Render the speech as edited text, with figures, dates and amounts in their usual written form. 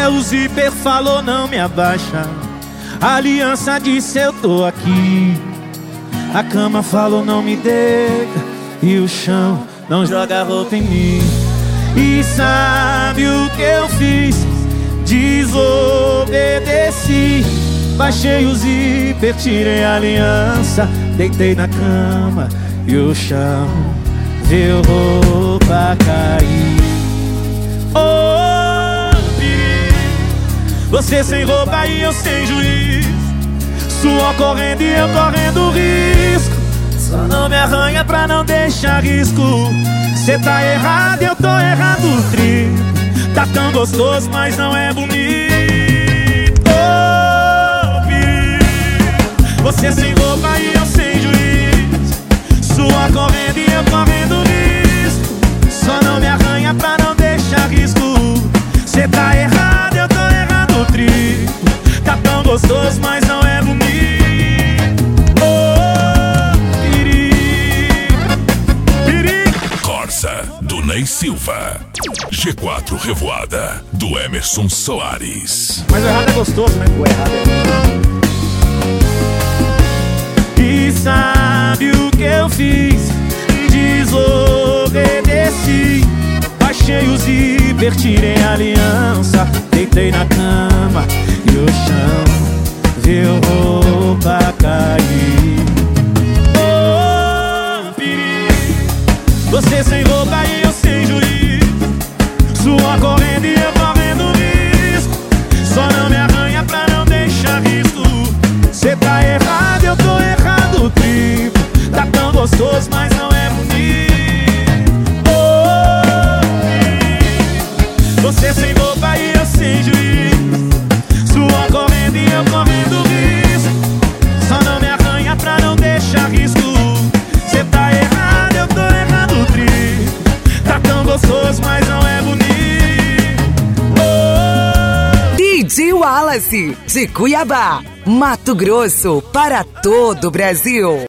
o zíper falou não me abaixa. A aliança disse eu tô aqui. A cama falou não me deita. E o chão não joga roupa em mim. E sabe o que eu fiz? Desobedeci. Baixei o zíper, tirei a aliança, deitei na cama e o chão viu roupa cair. Oh, você sem roupa e eu sem juiz, suor correndo e eu correndo risco. Só não me arranha pra não deixar risco. Cê tá errado, eu tô errado triplo. Tá tão gostoso, mas não é bonito. Oh, perigo. Você sem roupa e eu sem juiz, suor correndo e eu correndo risco. Só não me arranha pra não deixar risco. Cê tá errado, eu tô errado triplo. Tá tão gostoso, mas não é bonito. Do Ney Silva. G4 Revoada do Emerson Soares. Mas o errado é gostoso, né? O errado é. E sabe o que eu fiz? Desobedeci. Baixei o zíper, tirei a aliança, deitei na cama e o chão viu roupa cair. Você sem roupa e eu sem juiz, suor correndo e eu correndo risco. Só não me arranha pra não deixar risco. Cê tá errado, eu tô errado triplo. Tá tão gostoso, mas não é bonito. Oh, você sem roupa e eu sem juiz, suor correndo e eu correndo risco. Só não me arranha pra não deixar risco. Cê tá errado, eu tô errado triplo. Tá tão gostoso, mas não é bonito. Oh. DJ Wallace, de Cuiabá, Mato Grosso, para todo o Brasil.